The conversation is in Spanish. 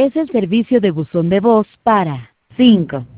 Es el servicio de buzón de voz para 5